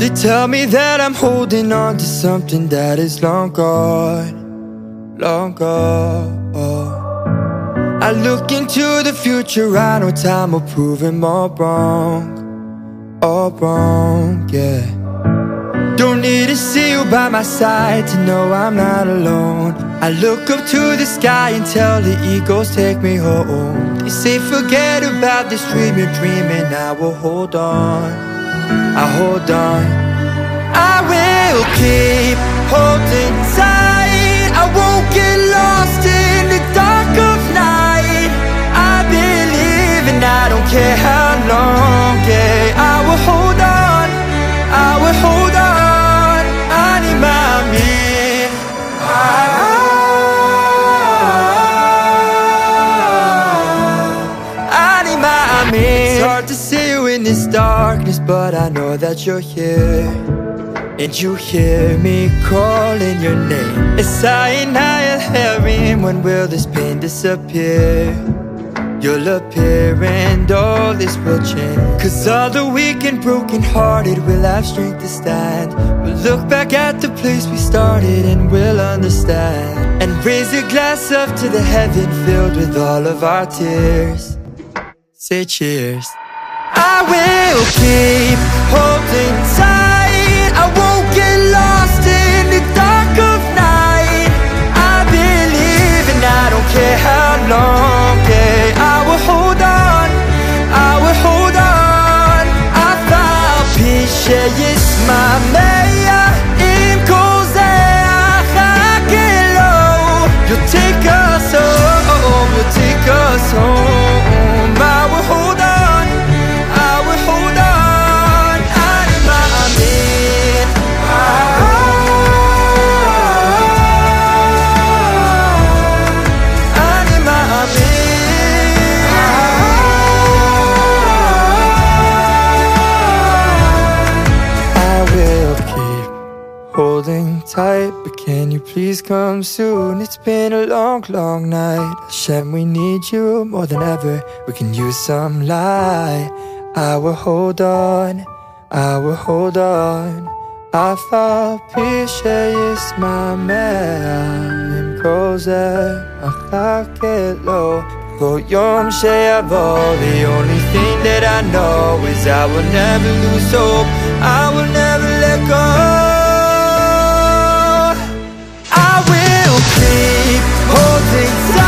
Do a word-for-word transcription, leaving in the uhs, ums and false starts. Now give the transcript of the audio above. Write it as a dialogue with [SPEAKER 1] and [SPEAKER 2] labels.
[SPEAKER 1] They tell me that I'm holding on to something that is long gone, long gone. I look into the future, I know time will prove him all wrong, all wrong, yeah. Don't need to see you by my side to know I'm not alone. I look up to the sky and tell the eagles take me home. They say forget about this dream you're dreaming, I will hold on, I hold on. I will keep holding tight, I won't get lost in the dark of night. I believe and I don't care how long, yeah. I will hold on, I will hold on. It's hard to see you in this darkness, but I know that you're here, and you hear me calling your name. It's sighing higher hearing, when will this pain disappear? You'll appear and all this will change. Cause all the weak and broken hearted will have strength to stand. We'll look back at the place we started and we'll understand, and raise a glass up to the heaven filled with all of our tears. Say cheers. I will keep holding tight, I won't get lost in the dark of night. I believe and I don't care how long, yeah. I will hold on, I will hold on. I found peace, yeah, yes, my mayor. In Kosea, Hakelo. You'll take us home, you'll take us home. I will hold on, I will hold on. Amen. I will keep holding tight, but can you please come soon? It's been a long, long night. Hashem, we need you more than ever. We can use some light. I will hold on, I will hold on. Afa pishe yismameh im koze achakelo Ko yom she'yavo. The only thing that I know is I will never lose hope, I will never let go. I will keep holding tight.